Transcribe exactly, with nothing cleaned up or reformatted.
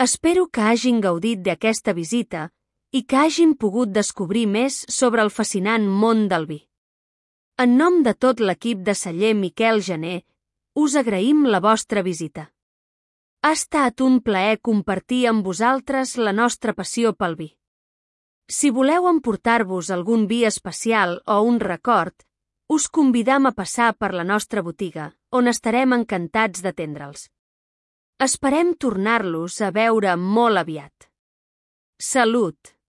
Espero que hagin gaudit d'aquesta visita i que hagin pogut descobrir més sobre el fascinant món del vi. En nom de tot l'equip de Celler Miquel Gener, us agraïm la vostra visita. Ha estat un plaer compartir amb vosaltres la nostra passió pel vi. Si voleu emportar-vos algun vi especial o un record, us convidam a passar per la nostra botiga, on estarem encantats d'atendre'ls. Esperem tornar-los a veure molt aviat. Salut!